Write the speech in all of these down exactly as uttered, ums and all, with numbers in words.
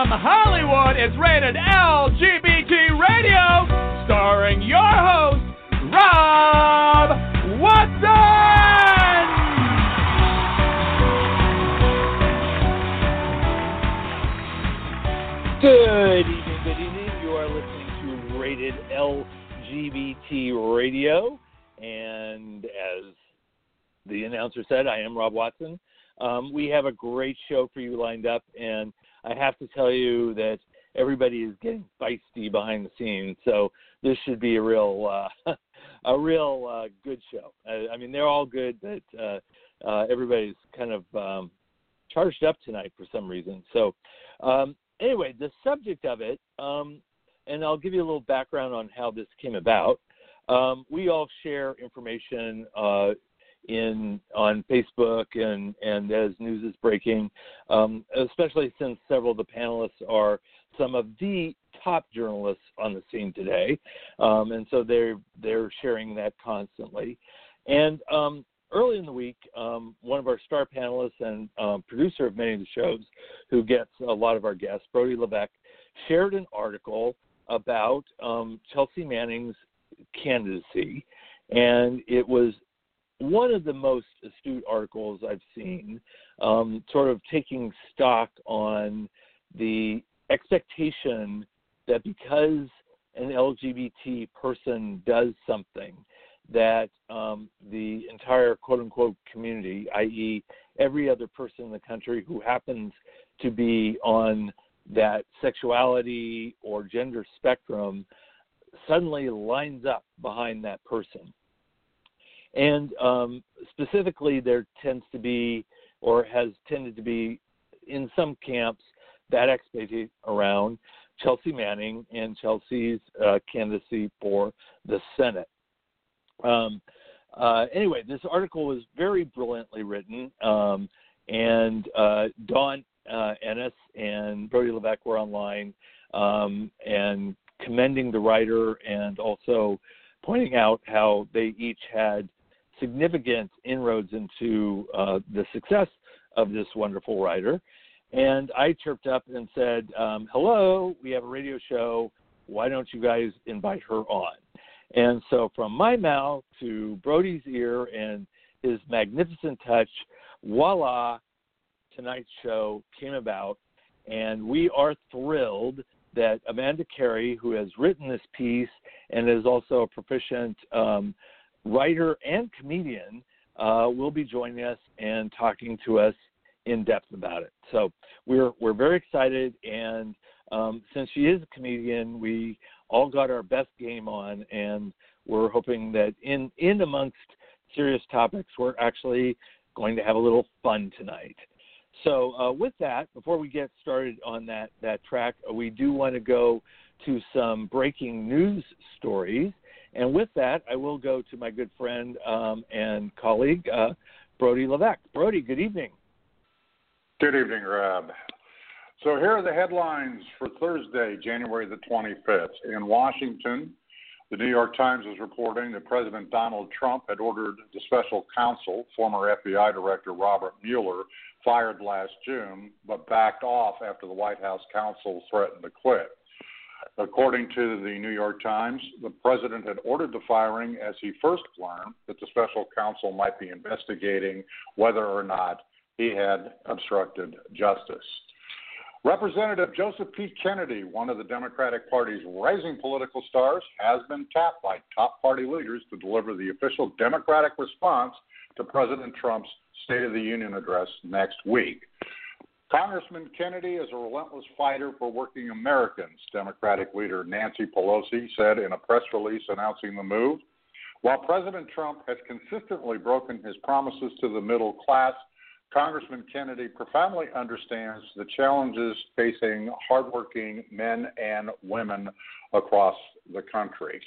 from Hollywood, it's rated L G B T Radio, starring your host, Rob Watson! Good evening, good evening. You are listening to Rated L G B T Radio, and as the announcer said, I am Rob Watson. Um, we have a great show for you lined up, and I have to tell you that everybody is getting feisty behind the scenes, so this should be a real, uh, a real uh, good show. I, I mean, they're all good, but uh, uh, everybody's kind of um, charged up tonight for some reason. So, um, anyway, the subject of it, um, and I'll give you a little background on how this came about. Um, we all share information uh, in on Facebook and, and as news is breaking, um, especially since several of the panelists are some of the top journalists on the scene today. Um, and so they're, they're sharing that constantly. And um, early in the week, um, one of our star panelists and um, producer of many of the shows who gets a lot of our guests, Brodie Levesque, shared an article about um, Chelsea Manning's candidacy. And it was one of the most astute articles I've seen, um, sort of taking stock on the expectation that because an L G B T person does something, that um, the entire quote-unquote community, that is every other person in the country who happens to be on that sexuality or gender spectrum, suddenly lines up behind that person. And um, specifically, there tends to be, or has tended to be, in some camps, that expectation around Chelsea Manning and Chelsea's uh, candidacy for the Senate. Um, uh, anyway, this article was very brilliantly written, um, and uh, Dawn uh, Ennis and Brodie Levesque were online um, and commending the writer and also pointing out how they each had significant inroads into uh, the success of this wonderful writer. And I chirped up and said, um, hello, we have a radio show. Why don't you guys invite her on? And so from my mouth to Brodie's ear and his magnificent touch, voila, tonight's show came about. And we are thrilled that Amanda Carey, who has written this piece and is also a proficient um, writer and comedian, uh, will be joining us and talking to us in depth about it. So we're we're very excited, and um, since she is a comedian, we all got our best game on, and we're hoping that in, in amongst serious topics, we're actually going to have a little fun tonight. So uh, with that, before we get started on that, that track, we do want to go to some breaking news stories. And with that, I will go to my good friend um, and colleague, uh, Brodie Levesque. Brodie, good evening. Good evening, Rob. So here are the headlines for Thursday, January the twenty-fifth. In Washington, the New York Times is reporting that President Donald Trump had ordered the special counsel, former F B I Director Robert Mueller, fired last June, but backed off after the White House counsel threatened to quit. According to the New York Times, the president had ordered the firing as he first learned that the special counsel might be investigating whether or not he had obstructed justice. Representative Joseph P. Kennedy, one of the Democratic Party's rising political stars, has been tapped by top party leaders to deliver the official Democratic response to President Trump's State of the Union address next week. Congressman Kennedy is a relentless fighter for working Americans, Democratic leader Nancy Pelosi said in a press release announcing the move. While President Trump has consistently broken his promises to the middle class, Congressman Kennedy profoundly understands the challenges facing hardworking men and women across the country.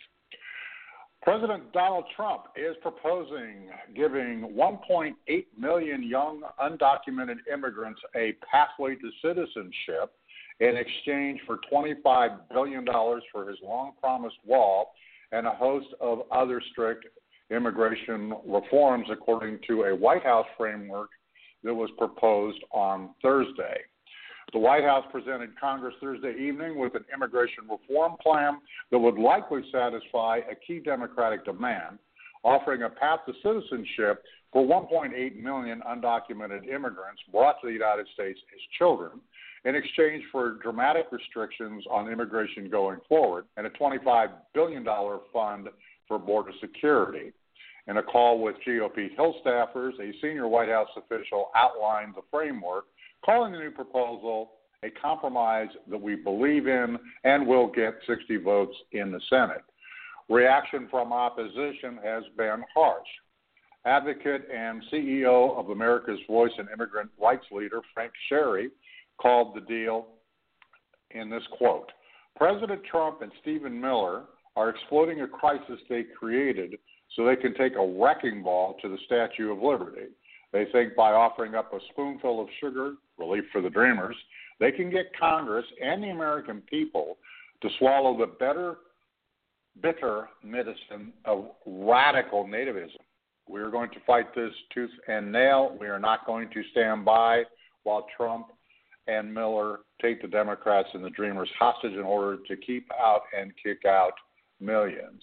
President Donald Trump is proposing giving one point eight million young undocumented immigrants a pathway to citizenship in exchange for twenty-five billion dollars for his long-promised wall and a host of other strict immigration reforms, according to a White House framework that was proposed on Thursday. The White House presented Congress Thursday evening with an immigration reform plan that would likely satisfy a key Democratic demand, offering a path to citizenship for one point eight million undocumented immigrants brought to the United States as children in exchange for dramatic restrictions on immigration going forward and a twenty-five billion dollars fund for border security. In a call with G O P Hill staffers, a senior White House official outlined the framework, calling the new proposal a compromise that we believe in and will get sixty votes in the Senate. Reaction from opposition has been harsh. Advocate and C E O of America's Voice and immigrant rights leader Frank Sherry called the deal in this quote, "President Trump and Stephen Miller are exploiting a crisis they created so they can take a wrecking ball to the Statue of Liberty. They think by offering up a spoonful of sugar, relief for the dreamers, they can get Congress and the American people to swallow the better, bitter medicine of radical nativism. We are going to fight this tooth and nail. We are not going to stand by while Trump and Miller take the Democrats and the Dreamers hostage in order to keep out and kick out millions."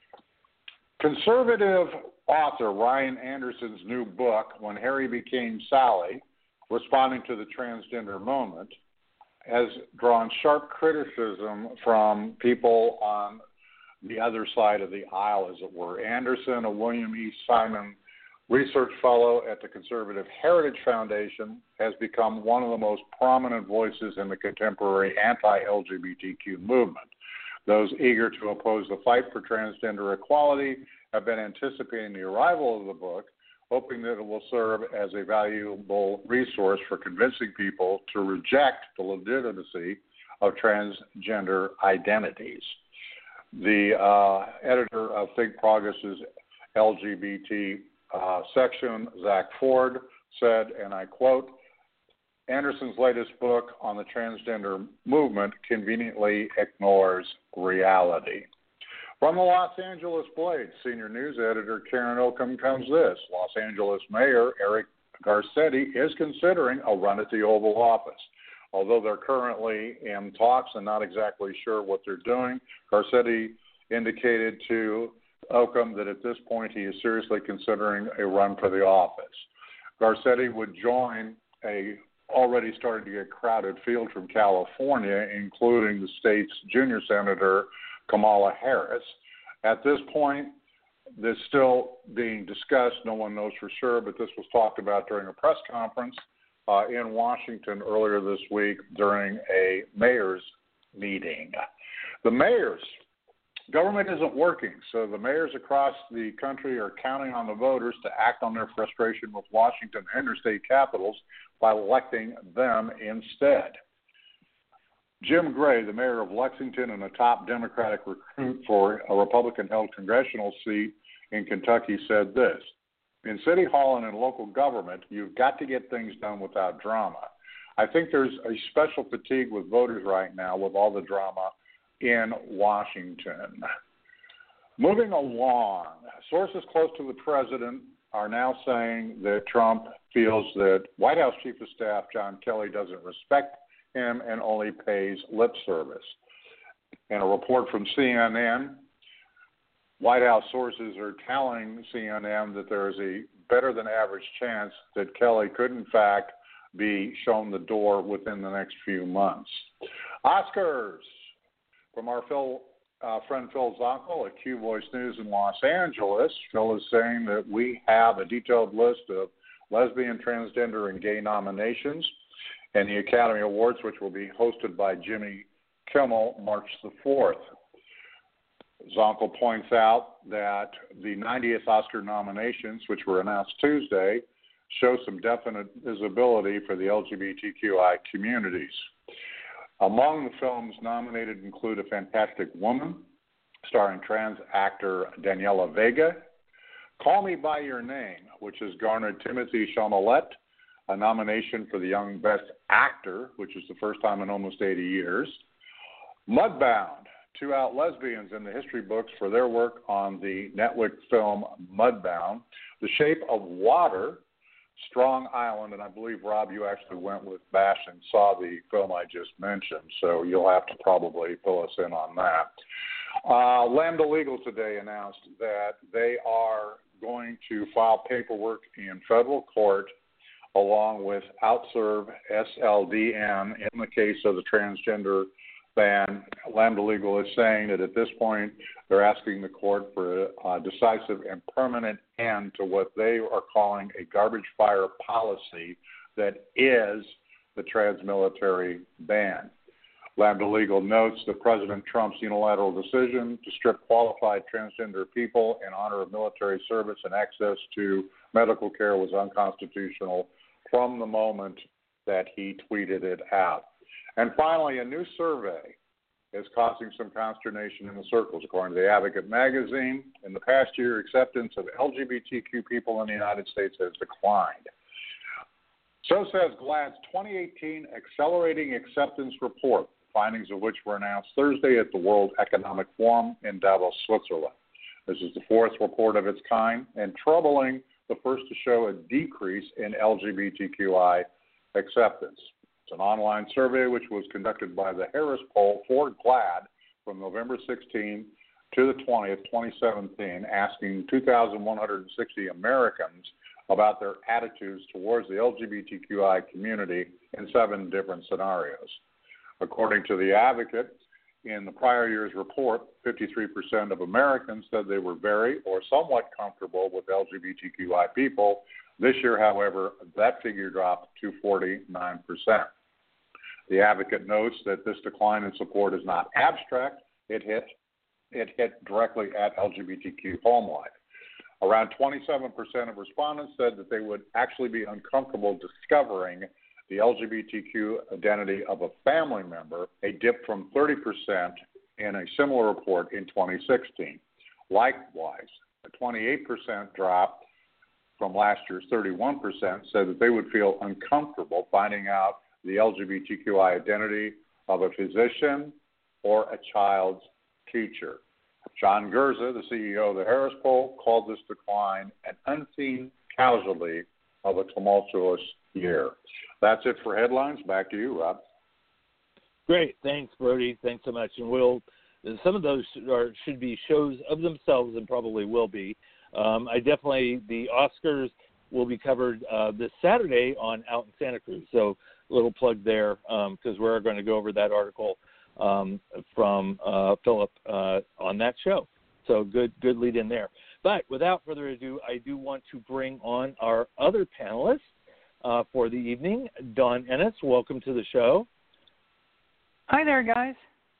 Conservative author Ryan Anderson's new book, When Harry Became Sally, Responding to the Transgender Moment, has drawn sharp criticism from people on the other side of the aisle, as it were. Anderson, a William E. Simon research fellow at the Conservative Heritage Foundation, has become one of the most prominent voices in the contemporary anti-L G B T Q movement. Those eager to oppose the fight for transgender equality have been anticipating the arrival of the book, hoping that it will serve as a valuable resource for convincing people to reject the legitimacy of transgender identities. The uh, editor of Think Progress's L G B T uh, section, Zach Ford, said, and I quote, "Anderson's latest book on the transgender movement conveniently ignores reality." From the Los Angeles Blade, senior news editor Karen Oakham comes this. Los Angeles Mayor Eric Garcetti is considering a run at the Oval Office. Although they're currently in talks and not exactly sure what they're doing, Garcetti indicated to Oakham that at this point he is seriously considering a run for the office. Garcetti would join a already starting to get crowded field from California, including the state's junior senator, Kamala Harris. At this point, this is still being discussed. No one knows for sure, but this was talked about during a press conference uh, in Washington earlier this week during a mayor's meeting. The mayors, government isn't working, so the mayors across the country are counting on the voters to act on their frustration with Washington and their state capitals by electing them instead. Jim Gray, the mayor of Lexington and a top Democratic recruit for a Republican-held congressional seat in Kentucky, said this: "In City Hall and in local government, you've got to get things done without drama. I think there's a special fatigue with voters right now with all the drama in Washington." Moving along, sources close to the president are now saying that Trump feels that White House Chief of Staff John Kelly doesn't respect him and only pays lip service. In a report from C N N, White House sources are telling C N N that there is a better than average chance that Kelly could in fact be shown the door within the next few months. Oscars from our Phil, uh, friend Phil Zonkel at Q Voice News in Los Angeles. Phil is saying that we have a detailed list of lesbian, transgender, and gay nominations and the Academy Awards, which will be hosted by Jimmy Kimmel March the fourth. Zonkel points out that the ninetieth Oscar nominations, which were announced Tuesday, show some definite visibility for the L G B T Q I communities. Among the films nominated include A Fantastic Woman, starring trans actor Daniela Vega, Call Me By Your Name, which has garnered Timothée Chalamet a nomination for the Young Best Actor, which is the first time in almost eighty years. Mudbound, two out lesbians in the history books for their work on the Netflix film Mudbound. The Shape of Water, Strong Island, and I believe, Rob, you actually went with Bash and saw the film I just mentioned, so you'll have to probably fill us in on that. Uh, Lambda Legal today announced that they are going to file paperwork in federal court along with OutServe S L D N in the case of the transgender ban. Lambda Legal is saying that at this point they're asking the court for a decisive and permanent end to what they are calling a garbage fire policy that is the trans-military ban. Lambda Legal notes that President Trump's unilateral decision to strip qualified transgender people in honor of military service and access to medical care was unconstitutional from the moment that he tweeted it out. And finally, a new survey is causing some consternation in the circles. According to the Advocate magazine, in the past year, acceptance of L G B T Q people in the United States has declined. So says GLAAD's twenty eighteen Accelerating Acceptance Report, findings of which were announced Thursday at the World Economic Forum in Davos, Switzerland. This is the fourth report of its kind and troubling, the first to show a decrease in L G B T Q I acceptance. It's an online survey which was conducted by the Harris Poll for GLAAD from November sixteenth to the twentieth, twenty seventeen, asking two thousand one hundred sixty Americans about their attitudes towards the L G B T Q I community in seven different scenarios. According to the Advocate, in the prior year's report, fifty-three percent of Americans said they were very or somewhat comfortable with L G B T Q I people. This year, however, that figure dropped to forty-nine percent. The Advocate notes that this decline in support is not abstract. It hit, it hit directly at L G B T Q home life. Around twenty-seven percent of respondents said that they would actually be uncomfortable discovering the L G B T Q identity of a family member, a dip from thirty percent in a similar report in twenty sixteen. Likewise, a twenty-eight percent drop from last year's thirty-one percent said that they would feel uncomfortable finding out the L G B T Q I identity of a physician or a child's teacher. John Gerza, the C E O of the Harris Poll, called this decline an unseen casualty of a tumultuous year. That's it for headlines. Back to you, Rob. Great. Thanks, Brody. Thanks so much. And we'll, some of those are, should be shows of themselves and probably will be. Um, I definitely, the Oscars will be covered uh, this Saturday on Out in Santa Cruz. So a little plug there because um, we're going to go over that article um, from uh, Philip uh, on that show. So good, good lead in there. But without further ado, I do want to bring on our other panelists uh, for the evening. Dawn Ennis, welcome to the show. Hi there, guys.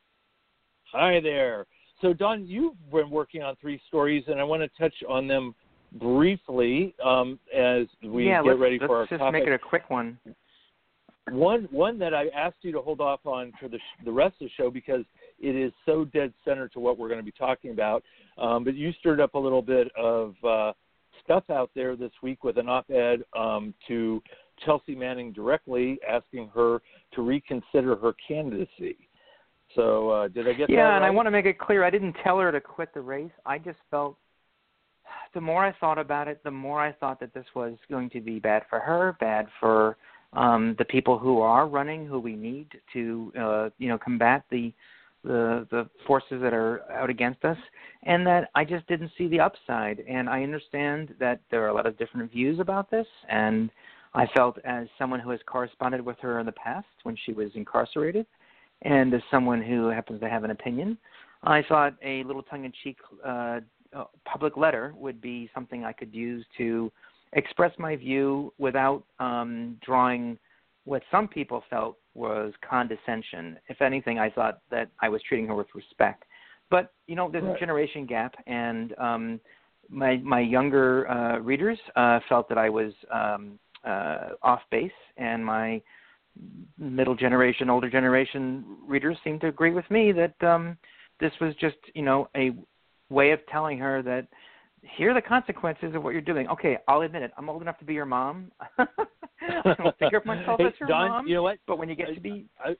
Hi there. So, Dawn, you've been working on three stories, and I want to touch on them briefly um, as we yeah, get ready for our let's just topic. make it a quick one. One one that I asked you to hold off on for the sh- the rest of the show because it is so dead center to what we're going to be talking about. Um, but you stirred up a little bit of uh, stuff out there this week with an op-ed um, to Chelsea Manning directly asking her to reconsider her candidacy. So uh, did I get yeah, that right? Yeah, and I want to make it clear, I didn't tell her to quit the race. I just felt the more I thought about it, the more I thought that this was going to be bad for her, bad for um, the people who are running, who we need to, uh, you know, combat the, the the forces that are out against us, and that I just didn't see the upside. And I understand that there are a lot of different views about this, and I felt as someone who has corresponded with her in the past when she was incarcerated, and as someone who happens to have an opinion, I thought a little tongue-in-cheek uh, uh, public letter would be something I could use to express my view without um, drawing what some people felt was condescension. If anything, I thought that I was treating her with respect. But, you know, there's right. a generation gap, and um, my my younger uh, readers uh, felt that I was um, uh, off base, and my middle generation, older generation readers seem to agree with me that um, this was just, you know, a way of telling her that here are the consequences of what you're doing. Okay, I'll admit it. I'm old enough to be your mom. I don't think of myself hey, as your Don, mom. You know what? But when you get I, to be, I,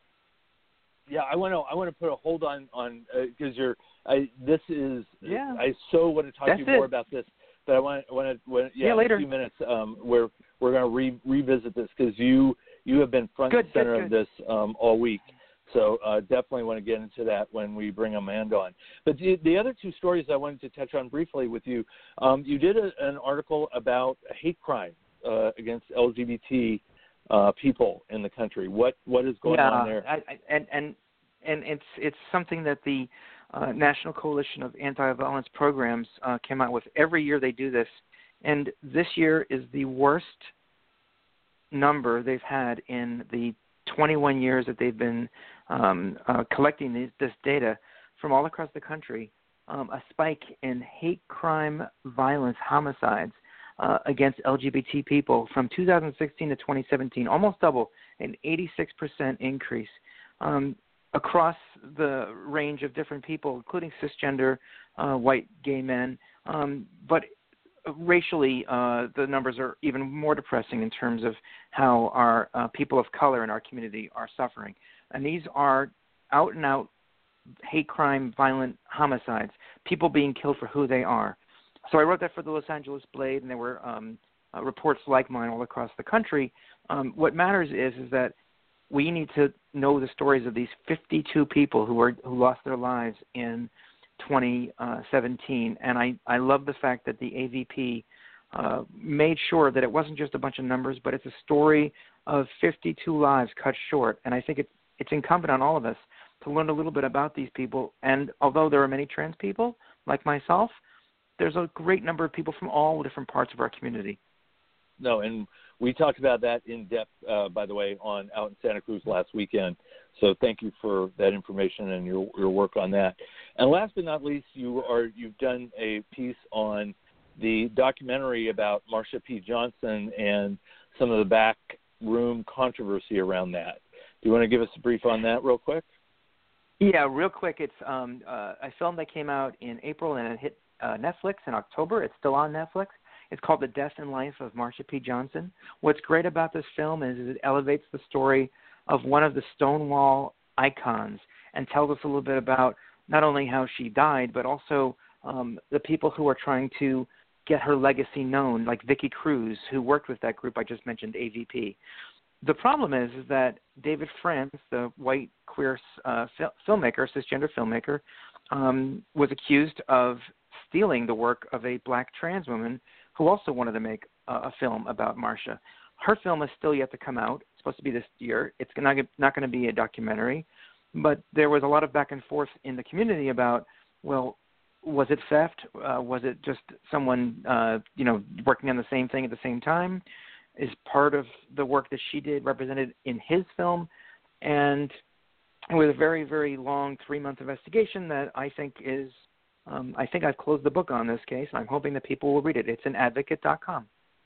yeah, I want to. I want to put a hold on on because uh, you're. I, this is. Yeah. I so want to talk That's to you more it. about this. but I want, want to, yeah, yeah, later. in a few minutes, um, we're we're going to re- revisit this because you you have been front good, and center good, of good. this um, all week. So uh, definitely want to get into that when we bring Amanda on. But the, the other two stories I wanted to touch on briefly with you, um, you did a, an article about hate crime uh, against L G B T uh, people in the country. What what is going yeah, on there? I, I, and and and it's it's something that the uh, National Coalition of Anti-Violence Programs uh, came out with. Every year they do this, and this year is the worst number they've had in the twenty-one years that they've been um, uh, collecting these, this data from all across the country. Um, a spike in hate crime, violence, homicides uh, against L G B T people from two thousand sixteen to twenty seventeen, almost double, an eighty-six percent increase um, across the range of different people, including cisgender, uh, white, gay men. Um, but racially, uh, the numbers are even more depressing in terms of how our uh, people of color in our community are suffering. And these are out-and-out hate crime, violent homicides, people being killed for who they are. So I wrote that for the Los Angeles Blade, and there were um, uh, reports like mine all across the country. Um, what matters is is that we need to know the stories of these fifty-two people who are who lost their lives in twenty seventeen, and I, I love the fact that the A V P uh, made sure that it wasn't just a bunch of numbers, but it's a story of fifty-two lives cut short, and I think it, it's incumbent on all of us to learn a little bit about these people. And although there are many trans people, like myself, there's a great number of people from all different parts of our community. No, and we talked about that in depth, uh, by the way, on out in Santa Cruz last weekend. So thank you for that information and your your work on that. And last but not least, you are you've done a piece on the documentary about Marsha P. Johnson and some of the backroom controversy around that. Do you want to give us a brief on that real quick? Yeah, real quick. It's um, uh, a film that came out in April and it hit uh, Netflix in October. It's still on Netflix. It's called The Death and Life of Marsha P. Johnson. What's great about this film is it elevates the story of one of the Stonewall icons and tells us a little bit about not only how she died, but also um, the people who are trying to get her legacy known, like Vicky Cruz, who worked with that group I just mentioned, A V P. The problem is, is that David France, the white queer uh, fil- filmmaker, cisgender filmmaker, um, was accused of stealing the work of a black trans woman who also wanted to make uh, a film about Marsha. Her film is still yet to come out. It's supposed to be this year. It's not, not going to be a documentary. But there was a lot of back and forth in the community about, well, was it theft? Uh, was it just someone, uh, you know, working on the same thing at the same time? Is part of the work that she did represented in his film? And with a very, very long three-month investigation that I think is, um, I think I've closed the book on this case, and I'm hoping that people will read it. It's in advocate dot com.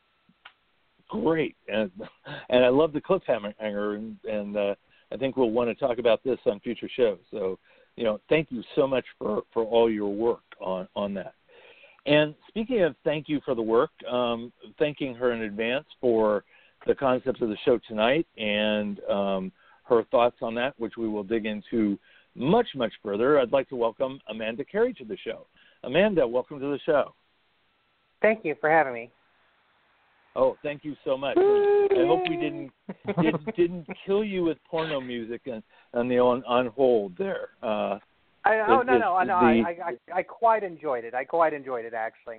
Great. And, and I love the cliffhanger, and, and uh, I think we'll want to talk about this on future shows. So, you know, thank you so much for, for all your work on, on that. And speaking of thank you for the work, um, thanking her in advance for the concepts of the show tonight and um, her thoughts on that, which we will dig into much, much further, I'd like to welcome Amanda Carey to the show. Amanda, welcome to the show. Thank you for having me. Oh, thank you so much. And I hope we didn't didn't, didn't kill you with porno music and, and the on, on hold there. Uh, I, oh, it, no, no, it, no. the, I, I, I quite enjoyed it. I quite enjoyed it, actually.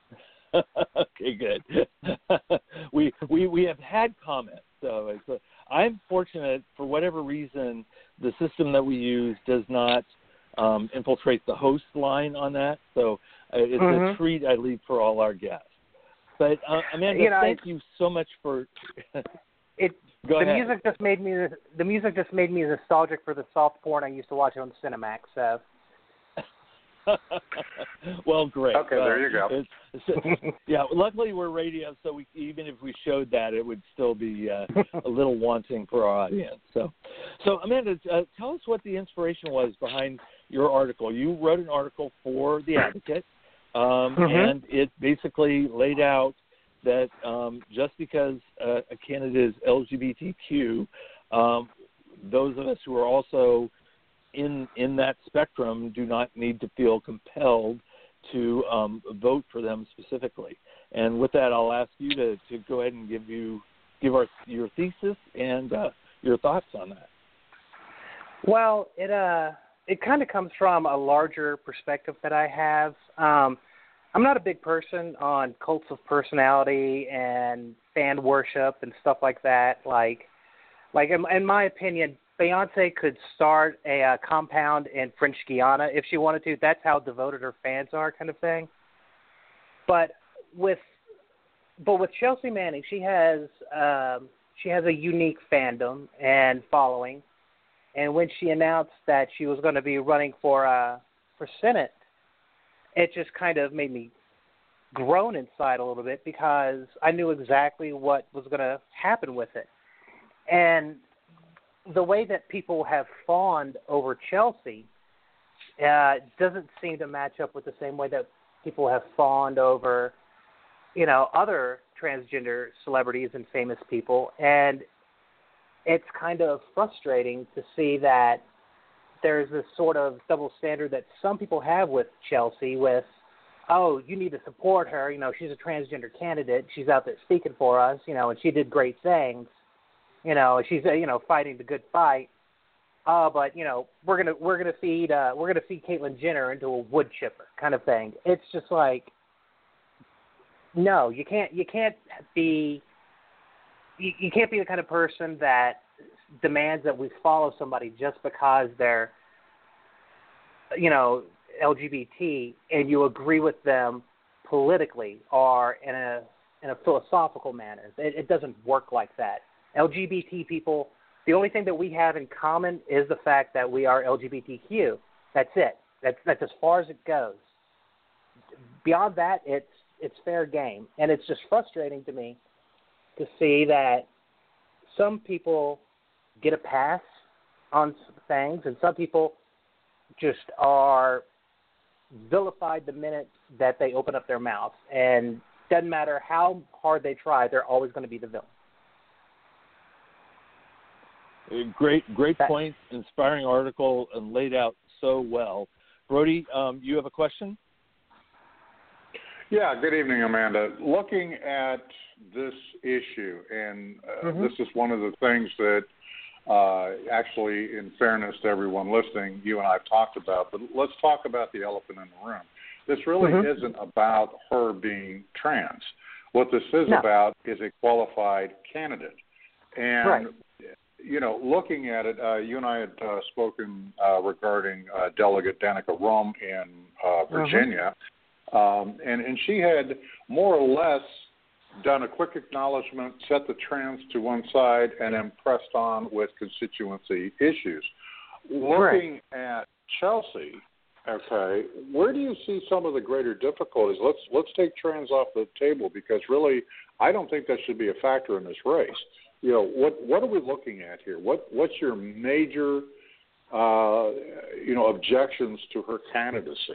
Okay, good. we we we have had comments, so it's a, I'm fortunate for whatever reason the system that we use does not um, infiltrate the host line on that, so uh, it's mm-hmm. a treat I leave for all our guests. But uh, Amanda, you know, thank you so much for. it. Go the ahead. music just made me. The music just made me nostalgic for the soft porn I used to watch on Cinemax. So. Well, great. Okay, well, there you go. It's, it's, yeah, luckily we're radio, so we, even if we showed that, it would still be uh, a little wanting for our audience. So, so Amanda, uh, tell us what the inspiration was behind your article. You wrote an article for The Advocate, um, mm-hmm. and it basically laid out that um, just because uh, a candidate is L G B T Q, um, those of us who are also in in that spectrum do not need to feel compelled to um, vote for them specifically. And with that, I'll ask you to, to go ahead and give you give our your thesis and uh, your thoughts on that. Well, it uh, it kind of comes from a larger perspective that I have. Um, I'm not a big person on cults of personality and fan worship and stuff like that. Like, like in, in my opinion, Beyonce could start a uh, compound in French Guiana if she wanted to. That's how devoted her fans are, kind of thing. But with but with Chelsea Manning, she has um, she has a unique fandom and following. And when she announced that she was going to be running for uh, for Senate, it just kind of made me groan inside a little bit because I knew exactly what was going to happen with it. And the way that people have fawned over Chelsea uh, doesn't seem to match up with the same way that people have fawned over, you know, other transgender celebrities and famous people. And it's kind of frustrating to see that there's this sort of double standard that some people have with Chelsea with, oh, you need to support her. You know, she's a transgender candidate. She's out there speaking for us, you know, and she did great things. You know, she's, uh, you know, fighting the good fight. Uh, but, you know, we're going to we're gonna feed uh, we're gonna feed Caitlyn Jenner into a wood chipper kind of thing. It's just like, no, you can't you can't be you, you can't be the kind of person that demands that we follow somebody just because they're, you know, L G B T and you agree with them politically or in a in a philosophical manner. It, it doesn't work like that. L G B T people, the only thing that we have in common is the fact that we are L G B T Q. That's it. That's that's as far as it goes. Beyond that, it's it's fair game, and it's just frustrating to me to see that some people get a pass on things, and some people just are vilified the minute that they open up their mouth. And doesn't matter how hard they try, they're always going to be the villain. Great, great point. Inspiring article and laid out so well. Brody, um, you have a question? Yeah, good evening, Amanda. Looking at this issue, and uh, mm-hmm. this is one of the things that uh, actually, in fairness to everyone listening, you and I have talked about, but let's talk about the elephant in the room. This really mm-hmm. isn't about her being trans. What this is no. about is a qualified candidate. And right. you know, looking at it, uh, you and I had uh, spoken uh, regarding uh, Delegate Danica Roem in uh, Virginia, mm-hmm. um, and, and she had more or less done a quick acknowledgement, set the trans to one side, and then pressed on with constituency issues. Looking right. at Chelsea, okay, where do you see some of the greater difficulties? Let's let's take trans off the table because really, I don't think that should be a factor in this race. You know, what what are we looking at here? What what's your major, uh, you know, objections to her candidacy?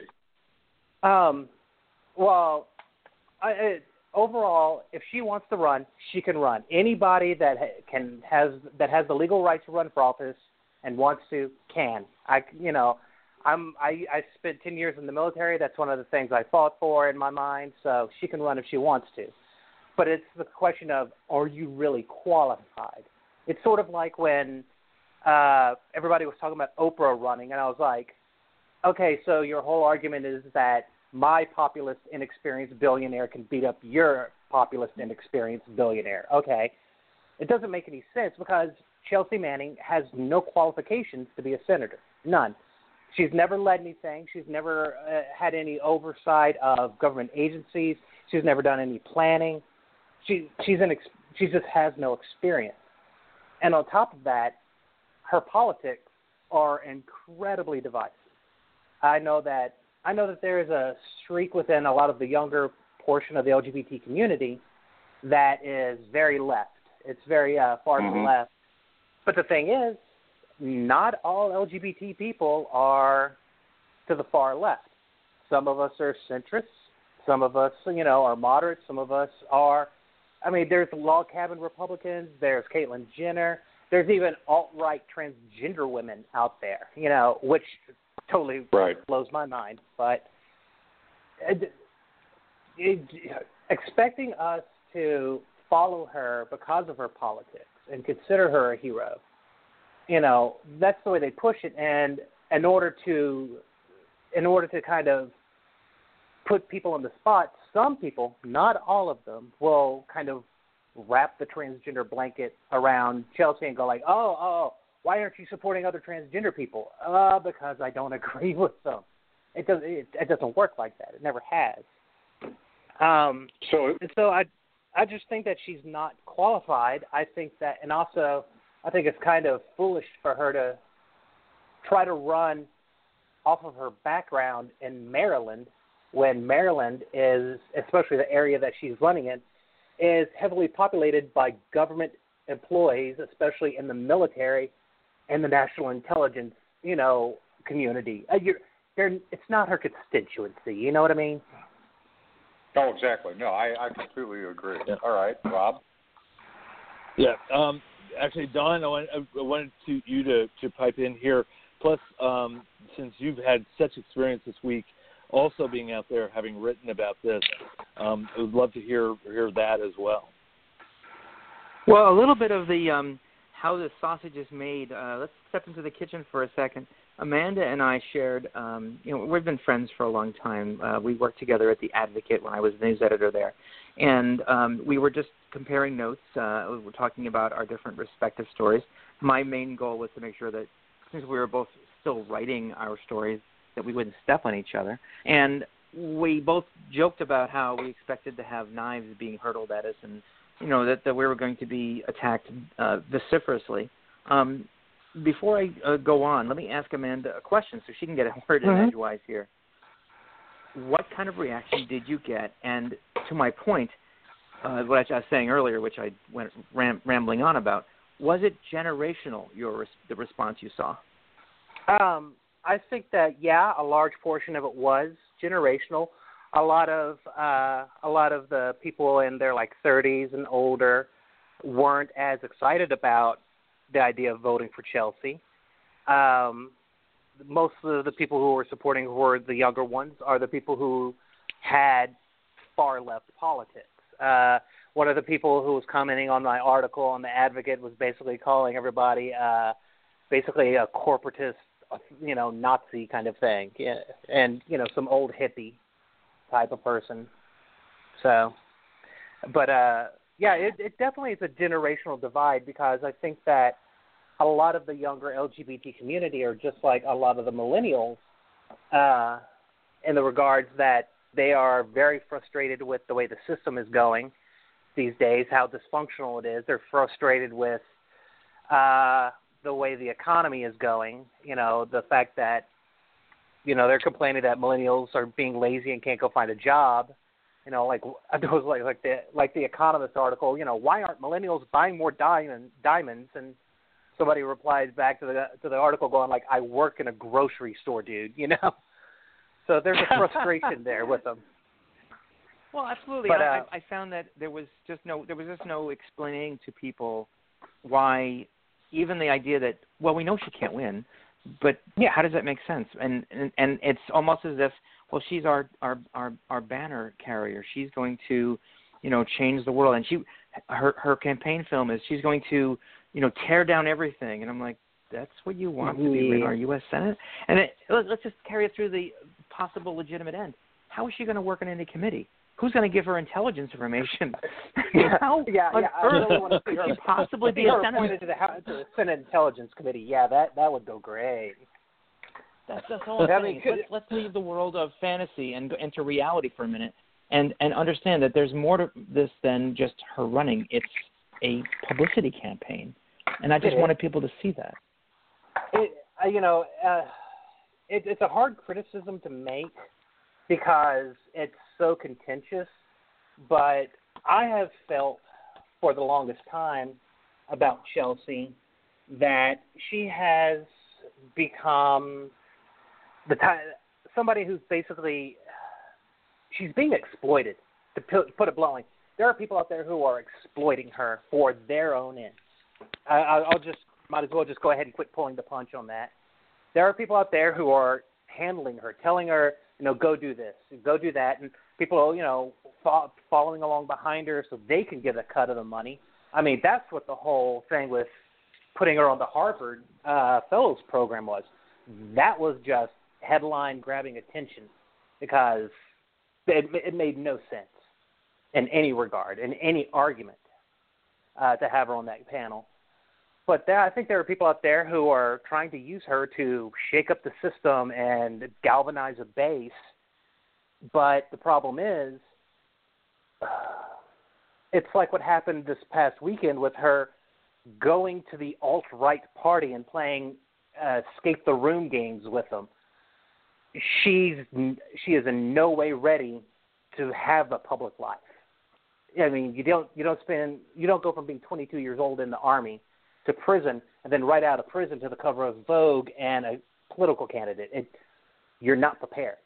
Um, well, I, I, overall, if she wants to run, she can run. Anybody that ha- can has that has the legal right to run for office and wants to can. I you know, I'm I, I spent ten years in the military. That's one of the things I fought for in my mind. So she can run if she wants to. But it's the question of, are you really qualified? It's sort of like when uh, everybody was talking about Oprah running, and I was like, okay, so your whole argument is that my populist, inexperienced billionaire can beat up your populist, inexperienced billionaire. Okay. It doesn't make any sense because Chelsea Manning has no qualifications to be a senator, none. She's never led anything. She's never uh, had any oversight of government agencies. She's never done any planning. She she's an ex, she just has no experience, and on top of that, her politics are incredibly divisive. I know that I know that there is a streak within a lot of the younger portion of the L G B T community that is very left. It's very uh, far mm-hmm. to the left. But the thing is, not all L G B T people are to the far left. Some of us are centrists. Some of us, you know, are moderates. Some of us are. I mean, there's log cabin Republicans. There's Caitlyn Jenner. There's even alt-right transgender women out there, you know, which totally right. blows my mind. But it, it, expecting us to follow her because of her politics and consider her a hero, you know, that's the way they push it. And in order to, in order to kind of put people on the spot, some people, not all of them, will kind of wrap the transgender blanket around Chelsea and go like, oh, oh, why aren't you supporting other transgender people? Uh, because I don't agree with them. It doesn't. It, it doesn't work like that. It never has. Um, So, and so I, I just think that she's not qualified. I think that, and also, I think it's kind of foolish for her to try to run off of her background in Maryland, when Maryland is, especially the area that she's running in, is heavily populated by government employees, especially in the military and the national intelligence, you know, community. Uh, you're, they're, it's not her constituency. You know what I mean? oh, exactly. No, I, I completely agree. Yeah. All right, Rob. Yeah. Um, actually, Don, I, want, I wanted to, you to, to pipe in here. Plus, um, since you've had such experience this week, also being out there, having written about this, um, I would love to hear hear that as well. Well, a little bit of the um, how the sausage is made. Uh, let's step into the kitchen for a second. Amanda and I shared, um, you know, we've been friends for a long time. Uh, we worked together at The Advocate when I was the news editor there. And um, we were just comparing notes. Uh, we were talking about our different respective stories. My main goal was to make sure that since we were both still writing our stories, that we wouldn't step on each other. And we both joked about how we expected to have knives being hurled at us and, you know, that, that we were going to be attacked uh, vociferously. Um, before I uh, go on, let me ask Amanda a question so she can get a word in Mm-hmm. edgewise here. What kind of reaction did you get? And to my point, uh, what I was saying earlier, which I went ram- rambling on about, was it generational, your res- the response you saw? Um, I think that, yeah, a large portion of it was generational. A lot of uh, a lot of the people in their like thirties and older weren't as excited about the idea of voting for Chelsea. Um, most of the people who were supporting who were the younger ones are the people who had far left politics. Uh, one of the people who was commenting on my article on The Advocate was basically calling everybody uh, basically a corporatist, you know, Nazi kind of thing, yeah, and, you know, some old hippie type of person. So, but, uh, yeah, it, it definitely is a generational divide, because I think that a lot of the younger L G B T community are just like a lot of the millennials uh, in the regards that they are very frustrated with the way the system is going these days, how dysfunctional it is. They're frustrated with uh, the way the economy is going, you know, the fact that, you know, they're complaining that millennials are being lazy and can't go find a job. You know, like it was like like the like the Economist article. You know, why aren't millennials buying more diamond diamonds? And somebody replies back to the to the article going like, I work in a grocery store, dude. You know, so there's a frustration there with them. Well, absolutely. But, I, uh, I found that there was just no there was just no explaining to people why even the idea that, well, we know she can't win, but yeah. how does that make sense? And, and and it's almost as if, well, she's our, our our our banner carrier. She's going to, you know, change the world. And she, her her campaign film is she's going to, you know, tear down everything. And I'm like, that's what you want to be in our U S Senate? And it, let's just carry it through the possible legitimate end. How is she going to work in any committee? Who's going to give her intelligence information? How yeah, on yeah. I earth really want to see could her, she possibly be see a her senator? appointed to the, House, to the Senate Intelligence Committee. Yeah, that that would go great. That's, that's all I'm I saying. mean, could, let's, let's leave the world of fantasy and go into reality for a minute, and and understand that there's more to this than just her running. It's a publicity campaign, and I just It wanted people to see that. It, uh, you know, uh, it, it's a hard criticism to make because it's so contentious, but I have felt for the longest time about Chelsea that she has become the time, somebody who's basically, she's being exploited, to put it bluntly. There are people out there who are exploiting her for their own ends. I, I'll just, might as well just go ahead and quit pulling the punch on that. There are people out there who are handling her, telling her you know, go do this, go do that, and people, you know, fo- following along behind her so they can get a cut of the money. I mean, that's what the whole thing with putting her on the Harvard uh, Fellows program was. That was just headline-grabbing attention because it, it made no sense in any regard, in any argument, uh, to have her on that panel. But there, I think there are people out there who are trying to use her to shake up the system and galvanize a base. But the problem is, it's like what happened this past weekend with her going to the alt-right party and playing uh, escape the room games with them. She's she is in no way ready to have a public life. I mean, you don't you don't spend you don't go from being twenty-two years old in the Army to prison and then right out of prison to the cover of Vogue and a political candidate. It, you're not prepared.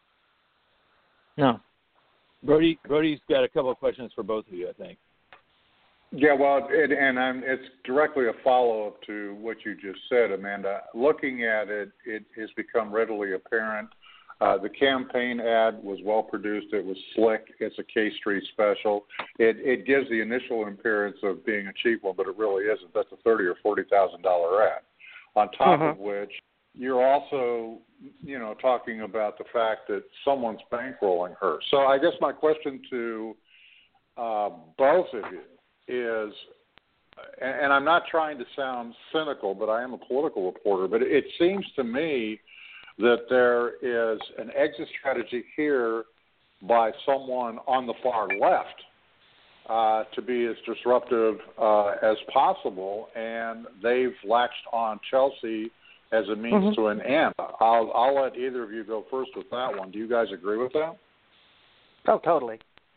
No. Brody, Brody's got a couple of questions for both of you, I think. Yeah, well, it, and I'm, it's directly a follow-up to what you just said, Amanda. Looking at it, it has become readily apparent. Uh, the campaign ad was well-produced. It was slick. It's a K Street special. It, it gives the initial appearance of being a cheap one, but it really isn't. That's a thirty thousand dollars or forty thousand dollars ad. On top uh-huh. of which, you're also, you know, talking about the fact that someone's bankrolling her. So I guess my question to uh, both of you is, and I'm not trying to sound cynical, but I am a political reporter, but it seems to me that there is an exit strategy here by someone on the far left uh, to be as disruptive uh, as possible, and they've latched on Chelsea as a means mm-hmm. to an end. I'll, I'll let either of you go first with that one. Do you guys agree with that? Oh, totally.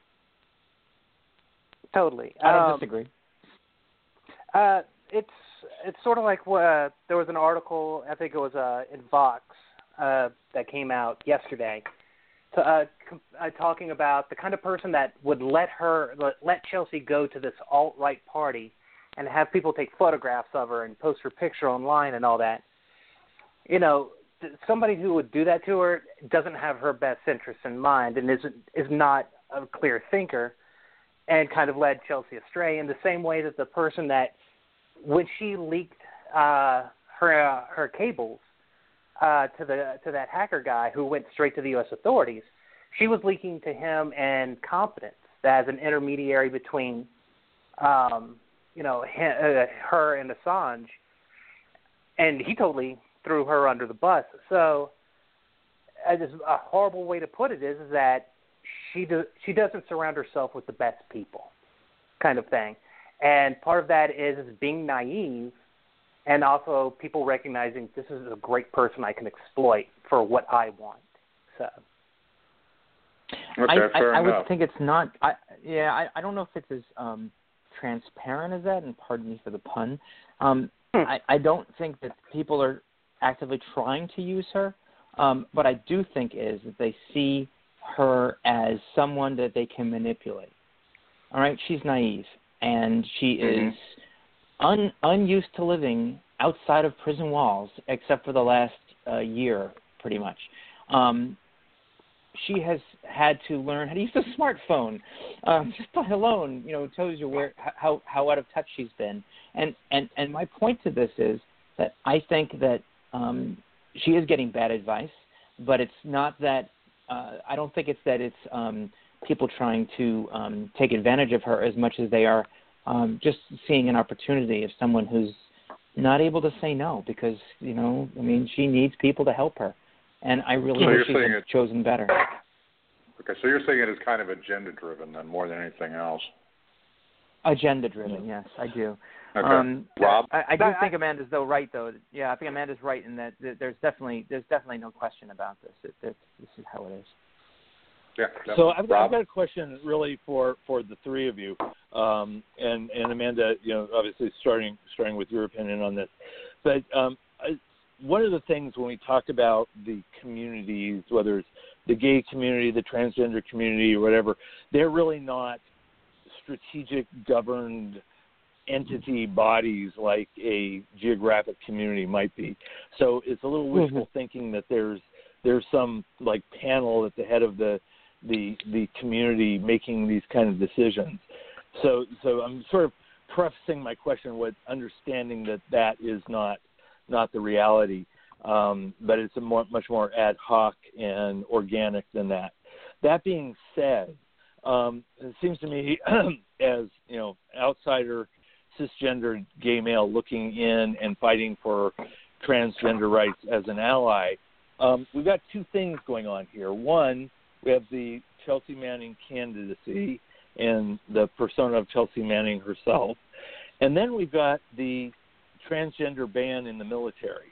Totally. I don't um, disagree. Uh, it's it's sort of like uh, there was an article, I think it was uh, in Vox, uh, that came out yesterday, to, uh, com- uh, talking about the kind of person that would let her let, let Chelsea go to this alt-right party and have people take photographs of her and post her picture online and all that. You know, somebody who would do that to her doesn't have her best interests in mind and isn't is not a clear thinker, and kind of led Chelsea astray in the same way that the person that, when she leaked uh, her uh, her cables uh, to the to that hacker guy who went straight to the U S authorities, she was leaking to him in confidence as an intermediary between, um, you know, him, uh, her and Assange, and he totally threw her under the bus. So, uh, just a horrible way to put it is, is that she do, she doesn't surround herself with the best people, kind of thing. And part of that is, is being naive, and also people recognizing this is a great person I can exploit for what I want. So, okay, I, fair I, I enough. would think it's not. I, yeah, I, I don't know if it's as um, transparent as that, and pardon me for the pun. Um, hmm. I, I don't think that people are actively trying to use her. Um, what I do think is that they see her as someone that they can manipulate. All right, she's naive, and she mm-hmm. is un, unused to living outside of prison walls, except for the last uh, year, pretty much. Um, she has had to learn how to use a smartphone. Um, just by alone, you know, tells you where how how out of touch she's been. And and and my point to this is that I think that um, she is getting bad advice, but it's not that. Uh, I don't think it's that it's um, people trying to um, take advantage of her as much as they are um, just seeing an opportunity of someone who's not able to say no because, you know, I mean, she needs people to help her. And I really so wish she had it, chosen better. Okay, so you're saying it is kind of agenda-driven then more than anything else. Agenda-driven, yes, I do. Okay. Um, Rob? I, I do I, think Amanda's though right though. Yeah, I think Amanda's right in that there's definitely there's definitely no question about this. It, it, this is how it is. Yeah. So I've, Rob? I've got a question really for, for the three of you, um, and and Amanda, you know, obviously starting starting with your opinion on this, but um, I, one of the things when we talk about the communities, whether it's the gay community, the transgender community, or whatever, they're really not strategic governed entity bodies like a geographic community might be. So it's a little wishful mm-hmm. thinking that there's there's some like panel at the head of the the the community making these kind of decisions. So so I'm sort of prefacing my question with understanding that that is not not the reality, um, but it's a more, much more ad hoc and organic than that. That being said, um, it seems to me as, you know, outsider cisgender gay male looking in and fighting for transgender rights as an ally, um, we've got two things going on here. One, we have the Chelsea Manning candidacy and the persona of Chelsea Manning herself. And then we've got the transgender ban in the military.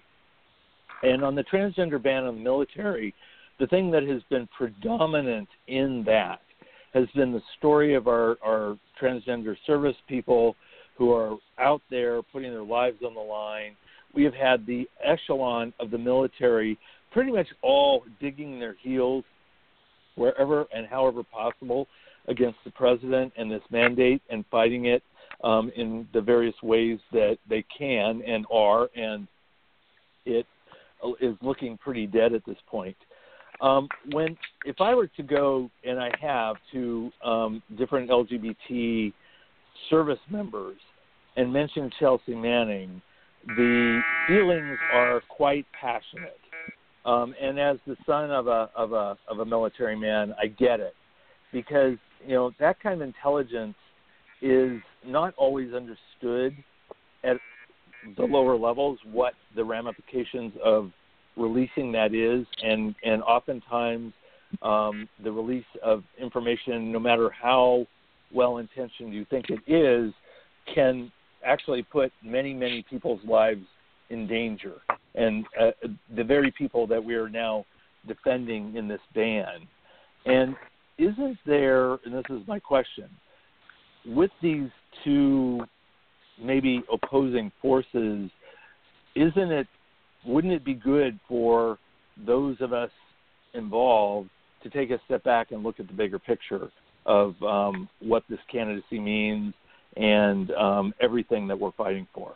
And on the transgender ban in the military, the thing that has been predominant in that has been the story of our, our transgender service people who are out there putting their lives on the line. We have had the echelon of the military pretty much all digging their heels wherever and however possible against the president and this mandate and fighting it um, in the various ways that they can and are, and it is looking pretty dead at this point. Um, when if I were to go, and I have, to um, different L G B T service members and mention Chelsea Manning, the feelings are quite passionate. Um, and as the son of a of a of a military man, I get it, because you know that kind of intelligence is not always understood at the lower levels. What the ramifications of releasing that is, and and oftentimes um, the release of information, no matter how well intentioned you think it is, can actually put many many people's lives in danger, and uh, the very people that we are now defending in this ban. And isn't there, and this is my question, with these two maybe opposing forces, isn't it, wouldn't it be good for those of us involved to take a step back and look at the bigger picture of um, what this candidacy means and um, everything that we're fighting for?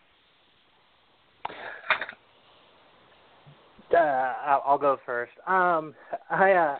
Uh, I'll, I'll go first. Um, I uh,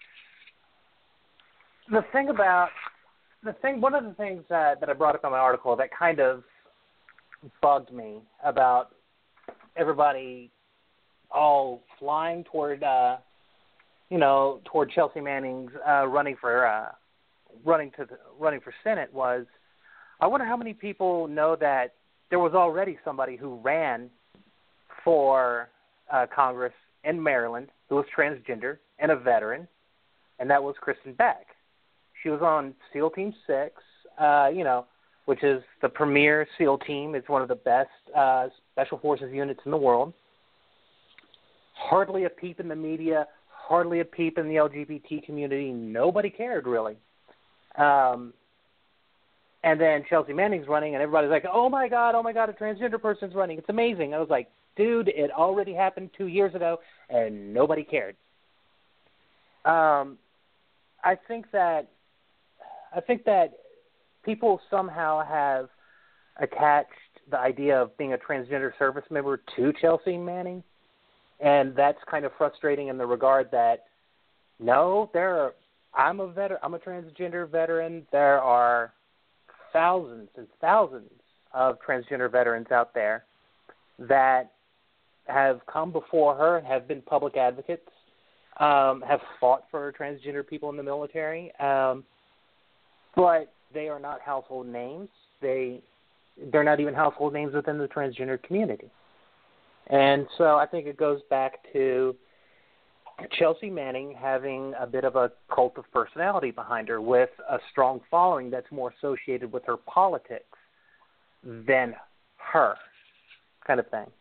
the thing about the thing, one of the things that, that I brought up in my article that kind of bugged me about everybody all flying toward, uh, you know, toward Chelsea Manning's uh, running for uh, running to the, running for Senate was, I wonder how many people know that there was already somebody who ran for uh, Congress in Maryland who was transgender and a veteran, and that was Kristen Beck. She was on SEAL Team six, uh, you know, which is the premier SEAL team. It's one of the best uh, special forces units in the world. Hardly a peep in the media, hardly a peep in the L G B T community. Nobody cared, really. Um, and then Chelsea Manning's running, and everybody's like, oh, my God, oh, my God, a transgender person's running. It's amazing. I was like, dude, it already happened two years ago, and nobody cared. Um, I think that I think that people somehow have attached the idea of being a transgender service member to Chelsea Manning, and that's kind of frustrating in the regard that, no, there are, I'm a veteran, I'm a transgender veteran. There are thousands and thousands of transgender veterans out there that have come before her and have been public advocates, um, have fought for transgender people in the military, um, but they are not household names. They, they're not even household names within the transgender community. And so I think it goes back to Chelsea Manning having a bit of a cult of personality behind her with a strong following that's more associated with her politics than her, kind of thing.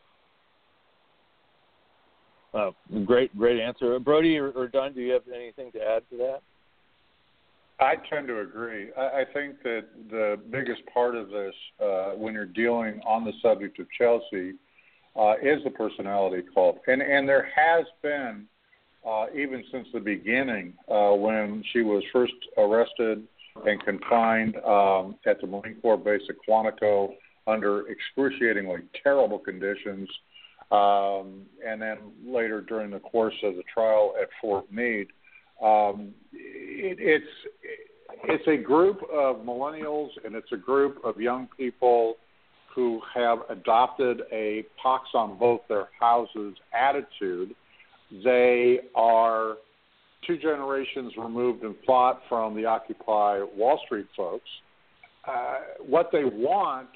Uh, great, great answer. Brody or, or Don, do you have anything to add to that? I tend to agree. I, I think that the biggest part of this, uh, when you're dealing on the subject of Chelsea, uh, is the personality cult. And, and there has been, uh, even since the beginning, uh, when she was first arrested and confined um, at the Marine Corps base at Quantico under excruciatingly terrible conditions, um, and then later during the course of the trial at Fort Meade. Um, it, it's it's a group of millennials, and it's a group of young people who have adopted a pox on both their houses attitude. They are two generations removed in thought from the Occupy Wall Street folks. Uh, what they want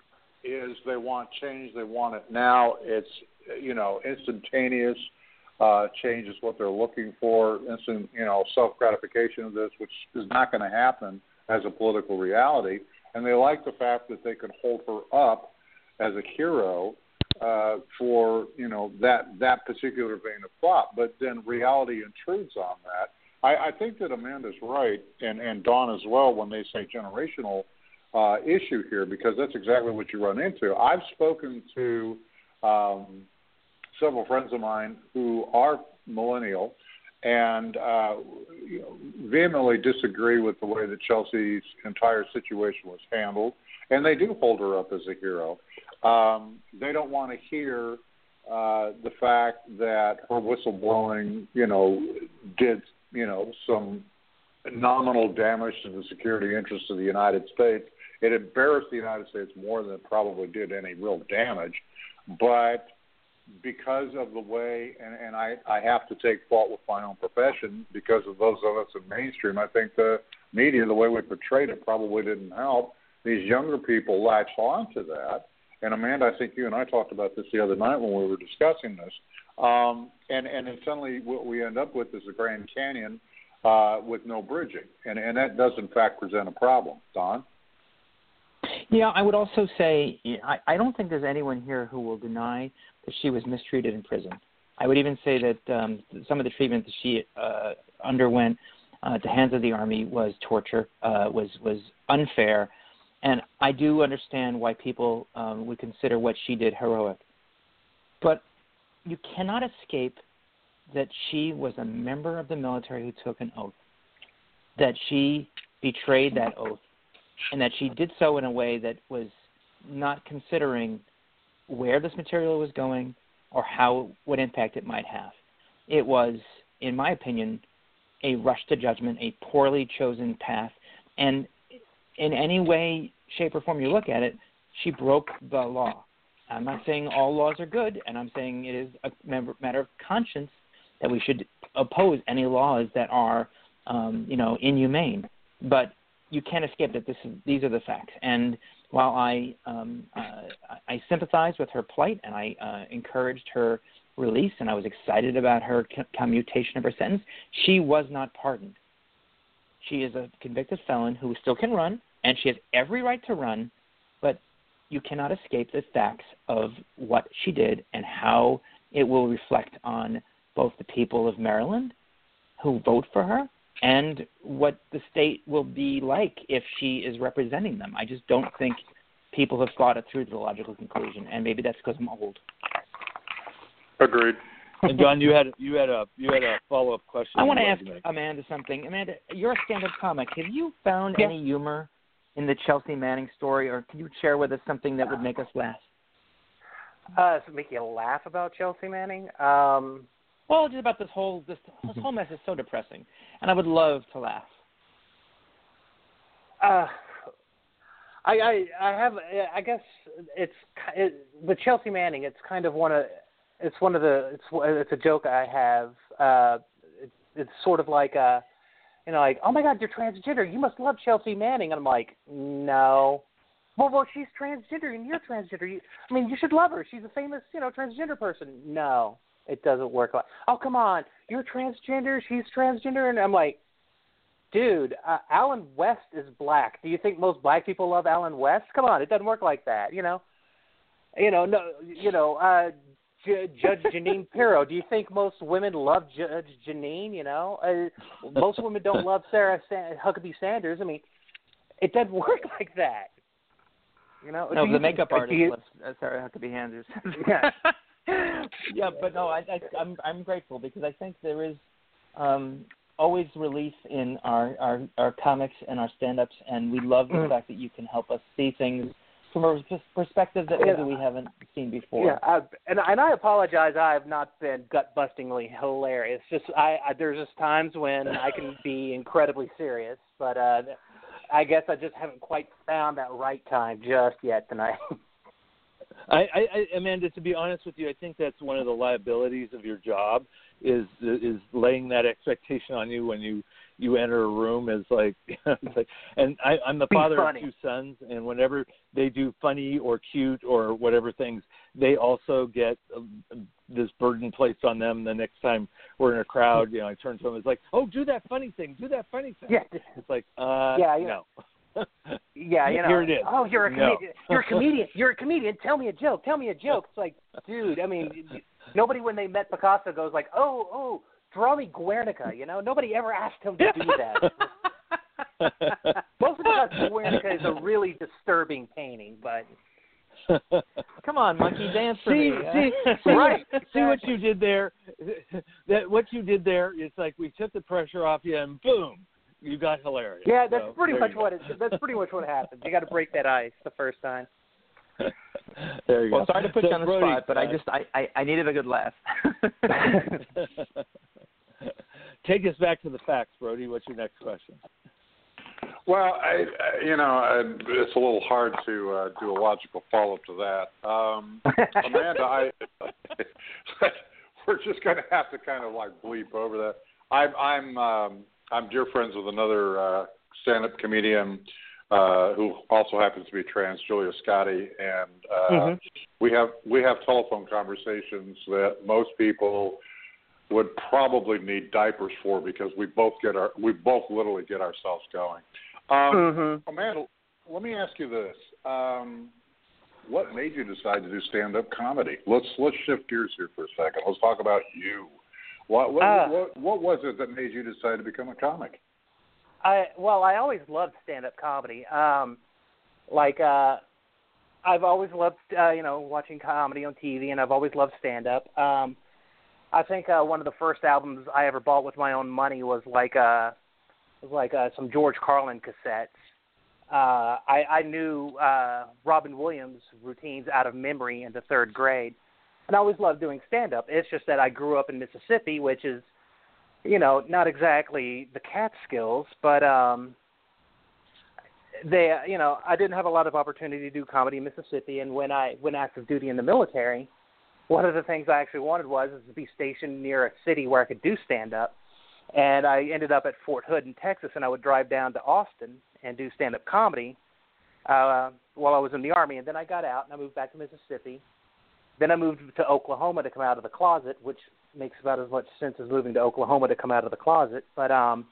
is they want change. They want it now. It's, you know, instantaneous uh, change is what they're looking for. Instant, you know, self-gratification of this, which is not going to happen as a political reality. And they like the fact that they can hold her up as a hero uh, for, you know, that that particular vein of thought. But then reality intrudes on that. I, I think that Amanda's right, and, and Dawn as well, when they say generational uh, issue here, because that's exactly what you run into. I've spoken to um, several friends of mine who are millennial and uh, you know, vehemently disagree with the way that Chelsea's entire situation was handled, and they do hold her up as a hero. Um, they don't want to hear uh, the fact that her whistleblowing, you know, did, you know, some nominal damage to the security interests of the United States. It embarrassed the United States more than it probably did any real damage. But because of the way, and, and I, I have to take fault with my own profession, because of those of us in mainstream, I think the media, the way we portrayed it, probably didn't help. These younger people latched on to that. And Amanda, I think you and I talked about this the other night when we were discussing this. Um, and, and then suddenly what we end up with is the Grand Canyon uh, with no bridging. And, and that does, in fact, present a problem. Don? Yeah, I would also say I, I don't think there's anyone here who will deny that she was mistreated in prison. I would even say that um, some of the treatment that she uh, underwent uh, at the hands of the Army was torture, uh, was, was unfair. And I do understand why people um, would consider what she did heroic. But you cannot escape that she was a member of the military who took an oath, that she betrayed that oath, and that she did so in a way that was not considering where this material was going or how, what impact it might have. It was, in my opinion, a rush to judgment, a poorly chosen path, and in any way, shape, or form you look at it, she broke the law. I'm not saying all laws are good, and I'm saying it is a matter of conscience that we should oppose any laws that are, um, you know, inhumane. But you can't escape that this is, these are the facts. And while I um, uh, I sympathize with her plight and I uh, encouraged her release, and I was excited about her commutation of her sentence, she was not pardoned. She is a convicted felon who still can run, and she has every right to run, but you cannot escape the facts of what she did and how it will reflect on both the people of Maryland who vote for her and what the state will be like if she is representing them. I just don't think people have thought it through to the logical conclusion, and maybe that's because I'm old. Agreed. And John, you had you had a you had a follow up question. I want to ask Amanda something. Amanda, you're a stand-up comic. Have you found yeah. any humor in the Chelsea Manning story, or can you share with us something that would make us laugh? Uh, so make you laugh about Chelsea Manning? Um, well, just about this whole this, this whole mess is so depressing, and I would love to laugh. Uh, I I I have I guess it's it, with Chelsea Manning. It's kind of one of It's one of the. It's it's a joke I have. Uh, it, it's sort of like a, you know, like, oh my God, you're transgender. You must love Chelsea Manning. And I'm like, no. Well, well, she's transgender and you're transgender. You, I mean, you should love her. She's a famous, you know, transgender person. No, it doesn't work like. Oh, come on, you're transgender. She's transgender, and I'm like, dude, uh, Alan West is black. Do you think most black people love Alan West? Come on, it doesn't work like that. You know, you know, no, you know. Uh, Judge Janine Pirro. Do you think most women love Judge Janine? You know, uh, most women don't love Sarah San- Huckabee Sanders. I mean, it doesn't work like that. You know, no, the makeup think, artist you, loves uh, Sarah Huckabee Sanders. Yeah, yeah, but no, I, I, I'm I'm grateful because I think there is um, always relief in our, our, our comics and our stand-ups, and we love the mm. fact that you can help us see things from a perspective that maybe yeah. we haven't seen before. Yeah, I, and and I apologize. I have not been gut-bustingly hilarious. Just I, I there's just times when I can be incredibly serious, but uh, I guess I just haven't quite found that right time just yet tonight. I, I, I, Amanda, to be honest with you, I think that's one of the liabilities of your job is is laying that expectation on you when you, you enter a room. Is like, it's like, and I, I'm the father of two sons, and whenever they do funny or cute or whatever things, they also get uh, this burden placed on them. The next time we're in a crowd, you know, I turn to them, it's like, oh, do that funny thing, do that funny thing. Yeah. It's like, uh, yeah, you no. Know. Yeah, you know. Here it is. Oh, you're a no. comedian. You're a comedian. You're a comedian. Tell me a joke. Tell me a joke. It's like, dude. I mean, nobody when they met Picasso goes like, oh, oh, draw me Guernica. You know, nobody ever asked him to do that. Mostly because Guernica is a really disturbing painting, but. Come on, monkey, dance for see, me. See, see, right. See what you did there. That what you did there. It's like we took the pressure off you, and boom. You got hilarious. Yeah, that's so, pretty much go. what it. That's pretty much what happens. You got to break that ice the first time. There you well, go. sorry to put so, you on the Brody, spot, but uh, I just I, I, I needed a good laugh. Take us back to the facts, Brody. What's your next question? Well, I, I, you know, I, it's a little hard to uh, do a logical follow-up to that. Um, Amanda, I, we're just going to have to kind of like bleep over that. I'm I'm um, I'm dear friends with another uh, stand-up comedian uh, who also happens to be trans, Julia Scotti, and uh, mm-hmm. we have we have telephone conversations that most people would probably need diapers for because we both get our we both literally get ourselves going. Um, mm-hmm. Amanda, let me ask you this: um, what made you decide to do stand-up comedy? Let's let's shift gears here for a second. Let's talk about you. What what, uh, what what was it that made you decide to become a comic? I well, I always loved stand-up comedy. Um, like uh, I've always loved uh, you know watching comedy on T V, and I've always loved stand-up. Um, I think uh, one of the first albums I ever bought with my own money was like uh, was like uh, some George Carlin cassettes. Uh, I, I knew uh, Robin Williams' routines out of memory in the third grade. And I always loved doing stand-up. It's just that I grew up in Mississippi, which is, you know, not exactly the Catskills, but um, they, you know, I didn't have a lot of opportunity to do comedy in Mississippi. And when I went active duty in the military, one of the things I actually wanted was is to be stationed near a city where I could do stand-up. And I ended up at Fort Hood in Texas, and I would drive down to Austin and do stand-up comedy uh, while I was in the Army. And then I got out, and I moved back to Mississippi. Then I moved to Oklahoma to come out of the closet, which makes about as much sense as moving to Oklahoma to come out of the closet. But um,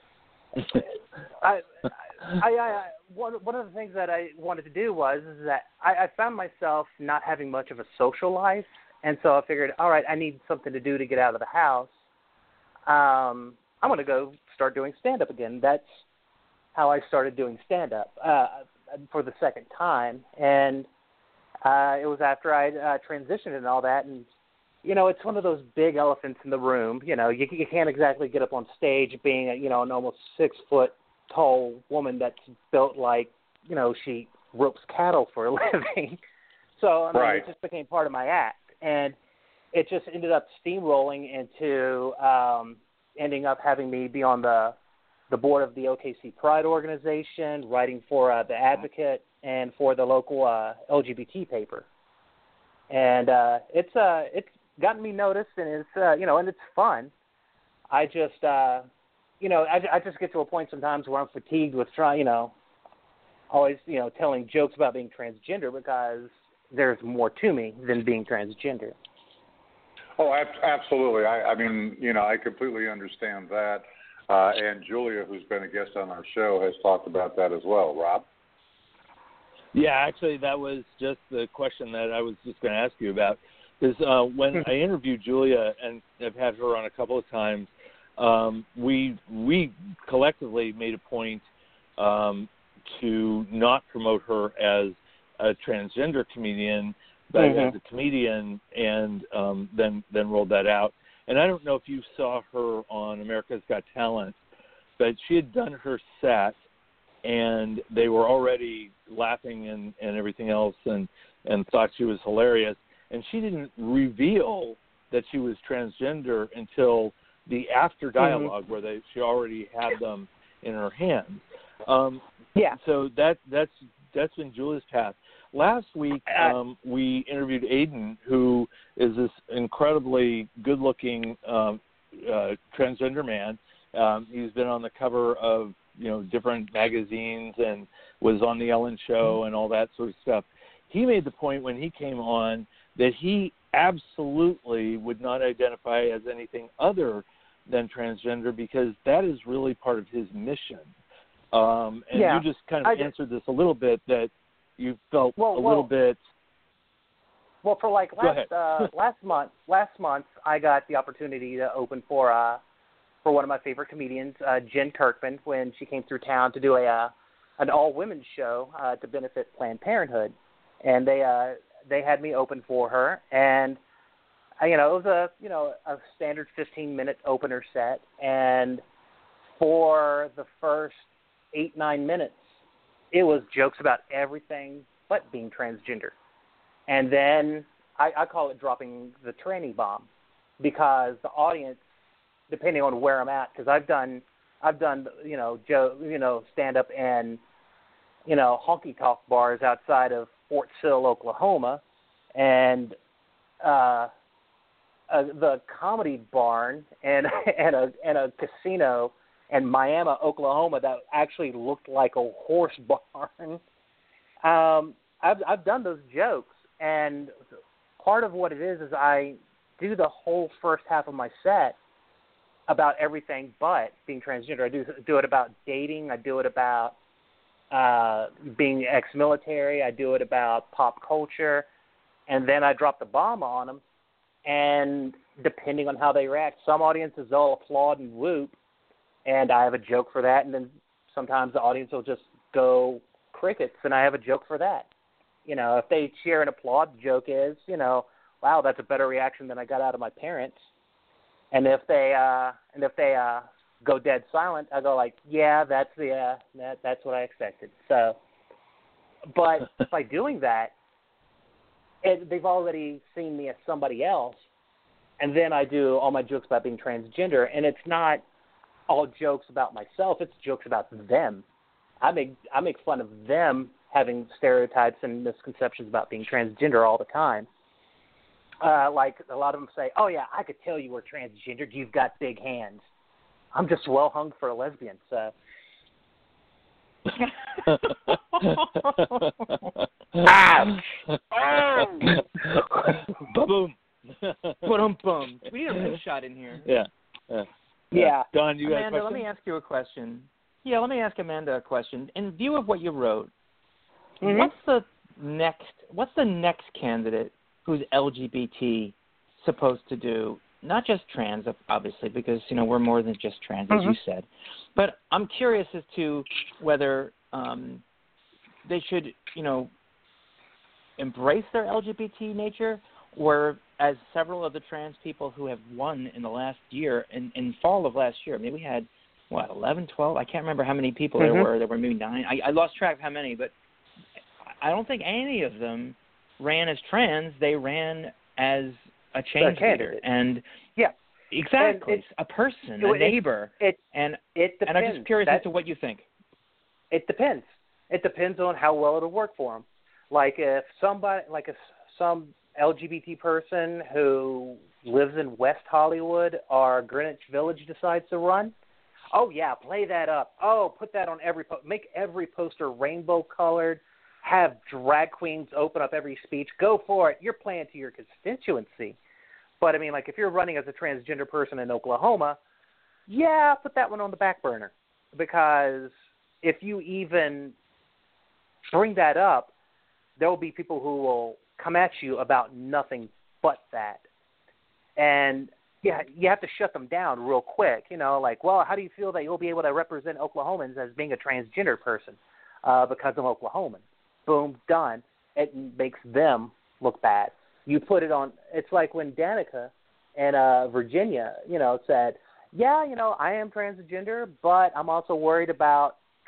I, I, I, one, one of the things that I wanted to do was is that I, I found myself not having much of a social life, and so I figured, all right, I need something to do to get out of the house. Um, I'm going to go start doing stand-up again. That's how I started doing stand-up uh, for the second time, and Uh, it was after I uh, transitioned and all that, and you know, it's one of those big elephants in the room. You know, you, you can't exactly get up on stage being, a, you know, an almost six foot tall woman that's built like, you know, she ropes cattle for a living. So I mean, right. It just became part of my act, and it just ended up steamrolling into um, ending up having me be on the the board of the O K C Pride organization, writing for uh, the Advocate, and for the local uh, L G B T paper. And uh, it's uh, it's gotten me noticed, and it's uh, you know, and it's fun. I just uh, you know, I, I just get to a point sometimes where I'm fatigued with trying, you know, always you know telling jokes about being transgender because there's more to me than being transgender. Oh, absolutely. I, I mean, you know, I completely understand that. Uh, and Julia, who's been a guest on our show, has talked about that as well. Rob? Yeah, actually, that was just the question that I was just going to ask you about. Because uh, when I interviewed Julia, and I've had her on a couple of times, um, we we collectively made a point um, to not promote her as a transgender comedian, but mm-hmm. as a comedian, and um, then then rolled that out. And I don't know if you saw her on America's Got Talent, but she had done her set, and they were already laughing and, and everything else, and, and thought she was hilarious. And she didn't reveal that she was transgender until the after dialogue, mm-hmm. where they she already had them in her hands. Um, yeah. So that that's that's been Julia's path. Last week, um, we interviewed Aiden, who is this incredibly good-looking um, uh, transgender man. Um, he's been on the cover of, you know, different magazines and was on the Ellen Show and all that sort of stuff. He made the point when he came on that he absolutely would not identify as anything other than transgender, because that is really part of his mission. Um, and yeah, you just kind of I answered this a little bit, that you felt well, a well, little bit. Well, for like last uh, last month, last month I got the opportunity to open for uh for one of my favorite comedians, uh, Jen Kirkman, when she came through town to do a uh, an all women's show uh, to benefit Planned Parenthood, and they uh, they had me open for her, and uh, you know it was a you know a standard fifteen minute opener set, and for the first eight nine minutes, it was jokes about everything but being transgender. And then I, I call it dropping the tranny bomb, because the audience, depending on where I'm at, because I've done, I've done, you know, Joe, you know, stand up in, you know, honky tonk bars outside of Fort Sill, Oklahoma, and uh, uh, the Comedy Barn and and a and a casino in Miami, Oklahoma, that actually looked like a horse barn. Um, I've I've done those jokes, and part of what it is is I do the whole first half of my set about everything but being transgender. I do do it about dating. I do it about uh, being ex-military. I do it about pop culture, and then I drop the bomb on them. And depending on how they react, some audiences will applaud and whoop, and I have a joke for that. And then sometimes the audience will just go crickets, and I have a joke for that. You know, if they cheer and applaud, the joke is, you know, wow, that's a better reaction than I got out of my parents. And if they uh, and if they uh, go dead silent, I go like, yeah, that's the uh, that that's what I expected. So, but by doing that, it, they've already seen me as somebody else, and then I do all my jokes about being transgender, and it's not all jokes about myself; it's jokes about them. I make I make fun of them having stereotypes and misconceptions about being transgender all the time. Uh, like a lot of them say, "Oh yeah, I could tell you were transgendered. You've got big hands." I'm just well hung for a lesbian, so. Ouch! Boom! Boom! Boom! We need a rim shot in here. Yeah. Yeah. Yeah. Don, you got Amanda, a question? let me ask you a question. Yeah, let me ask Amanda a question. In view of what you wrote, mm-hmm. what's the next? What's the next candidate who's L G B T supposed to do? Not just trans, obviously, because you know we're more than just trans, as mm-hmm. you said. But I'm curious as to whether um, they should, you know, embrace their L G B T nature, or as several of the trans people who have won in the last year, in, in fall of last year, I mean, we had, what, eleven, twelve? I can't remember how many people mm-hmm. there were. There were maybe nine. I, I lost track of how many, but I don't think any of them ran as trans. They ran as a change leader. And yeah, exactly, and a person, it, a neighbor. It, and it depends. And I'm just curious that, as to what you think. It depends. It depends on how well it'll work for them. Like if somebody, like if some L G B T person who lives in West Hollywood or Greenwich Village decides to run, oh yeah, play that up. Oh, put that on every po- make every poster rainbow colored. Have drag queens open up every speech. Go for it. You're playing to your constituency. But I mean, like if you're running as a transgender person in Oklahoma, yeah, put that one on the back burner, because if you even bring that up, there will be people who will come at you about nothing but that. And yeah, you have to shut them down real quick. You know, like, well, how do you feel that you'll be able to represent Oklahomans as being a transgender person uh, because I'm Oklahoman? Boom, done. It makes them look bad. You put it on. It's like when Danica in uh, Virginia, you know, said, "Yeah, you know, I am transgender, but I'm also worried about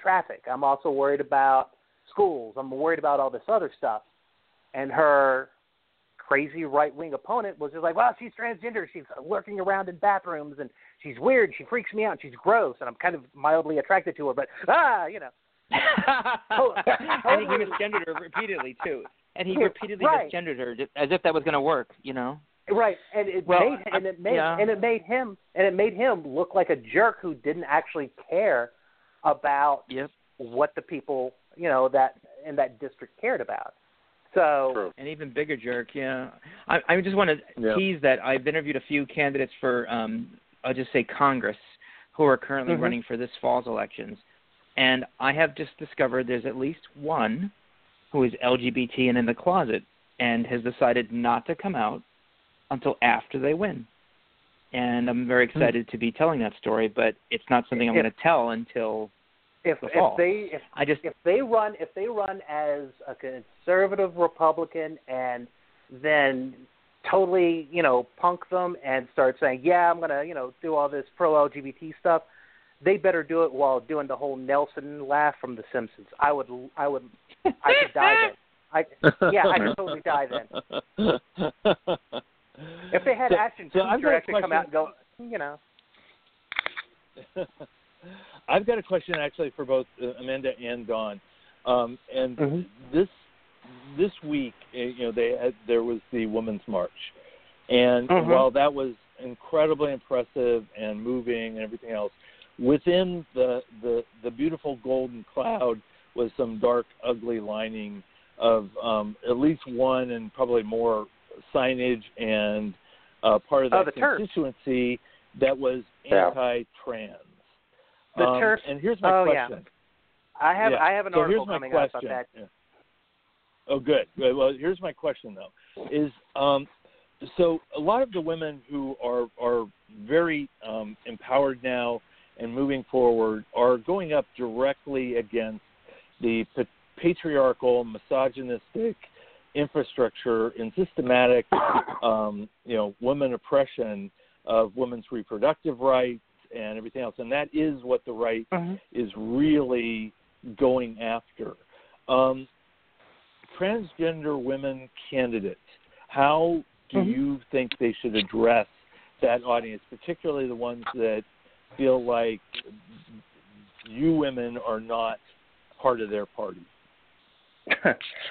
traffic. I'm also worried about schools. I'm worried about all this other stuff. And her crazy right-wing opponent was just like, well, she's transgender. She's lurking around in bathrooms, and she's weird. She freaks me out. She's gross, and I'm kind of mildly attracted to her. But, ah, you know. oh, and he misgendered her repeatedly, too. And he repeatedly right. misgendered her just as if that was going to work, you know. Right, and it well, made and it made yeah. and it made him and it made him look like a jerk who didn't actually care about yep. what the people, you know, that in that district cared about. So True. An even bigger jerk, yeah. I, I just want to yeah. tease that I've interviewed a few candidates for, um, I'll just say Congress, who are currently mm-hmm. running for this fall's elections, and I have just discovered there's at least one who is L G B T and in the closet and has decided not to come out until after they win. And I'm very excited mm. to be telling that story, but it's not something I'm if, going to tell until if, the fall. If they if, I just if they run if they run as a conservative Republican and then totally, you know, punk them and start saying, yeah, I'm going to, you know, do all this pro-L G B T stuff, they better do it while doing the whole Nelson laugh from The Simpsons. I would I would I could die then. I yeah, I could totally die then. If they had so, Ashton so Kutcher actually come out and go, you know. I've got a question actually for both uh, Amanda and Dawn. Um, and mm-hmm. this this week, you know, they had, there was the Women's March. And mm-hmm. while that was incredibly impressive and moving and everything else, within the, the, the beautiful golden cloud was some dark, ugly lining of um, at least one and probably more signage and uh, part of oh, that the constituency turf. that was yeah. anti-trans. The um, turf. And here's my oh, question. Yeah. I have yeah. I have an so article here's my coming question. out about that. Yeah. Oh, good. Well, here's my question though: is um, so a lot of the women who are are very um, empowered now and moving forward are going up directly against the patriarchal, misogynistic infrastructure and systematic, um, you know, women oppression of women's reproductive rights and everything else. And that is what the right mm-hmm. is really going after. Um, transgender women candidates, how do mm-hmm. you think they should address that audience, particularly the ones that feel like you women are not part of their party? uh,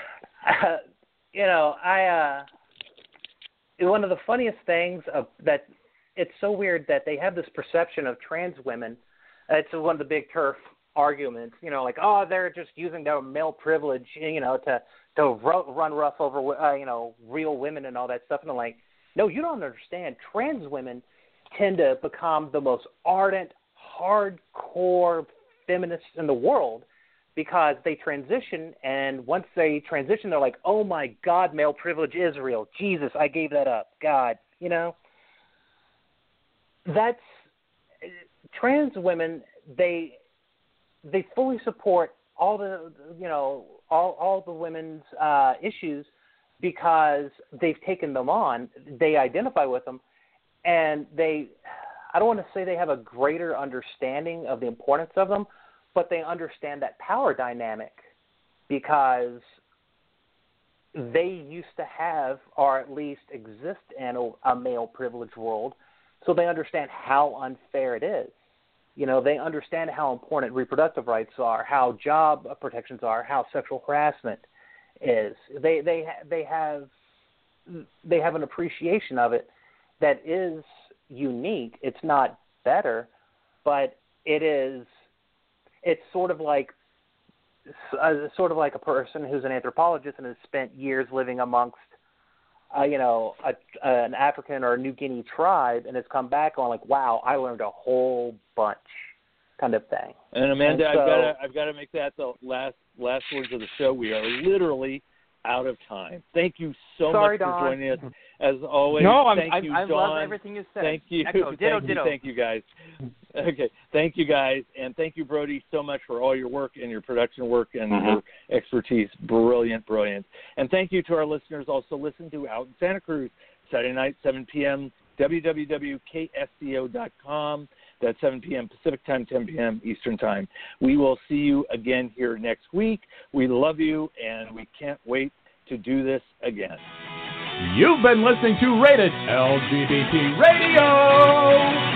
you know, I uh, one of the funniest things of that it's so weird that they have this perception of trans women. It's one of the big turf arguments, you know, like, oh, they're just using their male privilege, you know, to to ru- run rough over, uh, you know, real women and all that stuff. And I'm like, no, you don't understand. Trans women tend to become the most ardent, hardcore feminists in the world because they transition, and once they transition, they're like, oh, my God, male privilege is real. Jesus, I gave that up. God, you know. That's – trans women, they they fully support all the, you know, all, all the women's uh, issues because they've taken them on. They identify with them, and they – I don't want to say they have a greater understanding of the importance of them, but they understand that power dynamic because they used to have, or at least exist in a, a male privileged world, so they understand how unfair it is. You know, they understand how important reproductive rights are, how job protections are, how sexual harassment is. They they they have they have an appreciation of it that is unique. It's not better, but it is. It's sort of like uh, sort of like a person who's an anthropologist and has spent years living amongst, uh, you know, a, uh, an African or a New Guinea tribe, and has come back on like, wow, I learned a whole bunch, kind of thing. And Amanda, and so, I've got to I've got to make that the last last words of the show. We are literally out of time. Thank you so sorry, much for Don. joining us. As always, no, I'm, thank I, you, I Dawn. love everything you said. Thank you, Echo, ditto, thank ditto. you, thank you, guys. Okay, thank you, guys, and thank you, Brody, so much for all your work and your production work and Mm-hmm. your expertise. Brilliant, brilliant. And thank you to our listeners. Also, listen to Out in Santa Cruz Saturday night, seven p.m. w w w dot k s c o dot com. That's seven p.m. Pacific time, ten p.m. Eastern time. We will see you again here next week. We love you, and we can't wait to do this again. You've been listening to Rated L G B T Radio.